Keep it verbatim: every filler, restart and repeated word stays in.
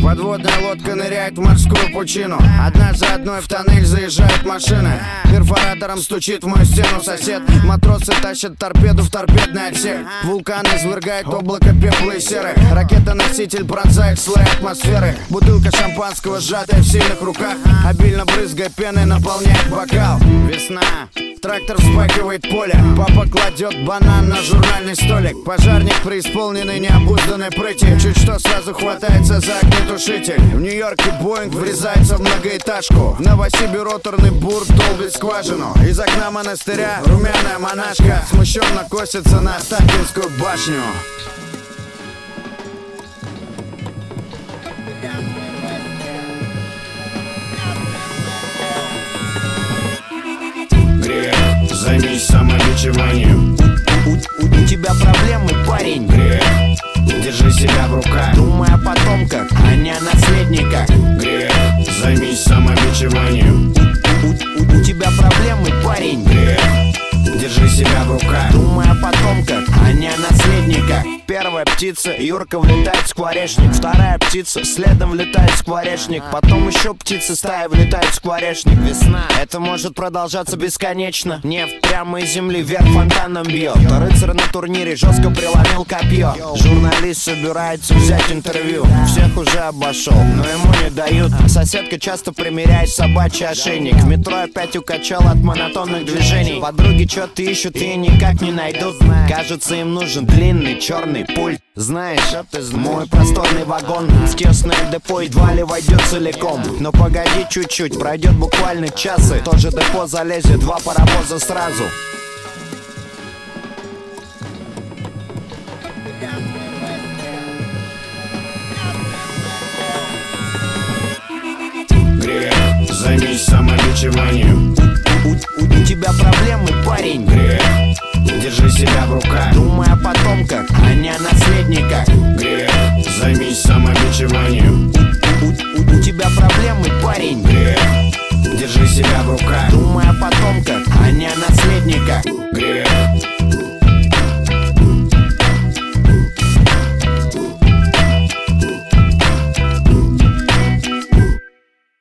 Подводная лодка ныряет в морскую пучину. Одна за одной в тоннель заезжают машины. Перфоратором стучит в мою стену сосед. Матросы тащат торпеду в торпедный отсек. Вулкан извергает облако пепла и серы. Ракета-носитель пронзает слои атмосферы. Бутылка шампанского, сжатая в сильных руках, обильно брызгая пеной, наполняет бокал. Весна, трактор вспахивает поле. Папа кладет банан на журнальный столик. Пожарник, преисполненный необузданной прыти, чуть что сразу хватается за огнетушитель. В Нью-Йорке Боинг врезается в многоэтажку. В Новосибе роторный бур долбит скважину. Из окна монастыря румяная монашка смущенно косится на Останкинскую башню. Грех, займись самобичеванием. У, у, у тебя проблемы, парень. Грех, держи себя в руках. Думай о потомках, а не о наследниках. Грех, займись самобичеванием. У, у, у тебя проблемы, парень. Грех, держи себя в руках. Думай о потомках, а не о наследниках. Первая птица, Юрка влетает в скворечник. Вторая птица, следом влетает в скворечник. Потом еще птицы стаи влетают в скворечник. Весна, это может продолжаться бесконечно. Нефть прямо из земли вверх фонтаном бьет. Рыцарь на турнире жестко преломил копье. Журналист собирается взять интервью. Всех уже обошел, но ему не дают. Соседка часто примеряет собачий ошейник. В метро опять укачал от монотонных движений. Подруги что-то ищут и никак не найдут. Кажется, им нужен длинный черный пульт. Знаешь, мой просторный вагон в тесное депо едва ли войдет целиком. Но погоди чуть-чуть, пройдет буквально час, и в то же депо залезет два паровоза сразу. Грех, займись самобичеванием. У, у, у тебя проблемы, парень. Грех, держи себя в руках. Думай о потомках, а не о наследниках. Грех, займись самобичеванием. У, у, у тебя проблемы, парень. Грех, держи себя в руках. Думай о потомках, а не о наследниках. Грех,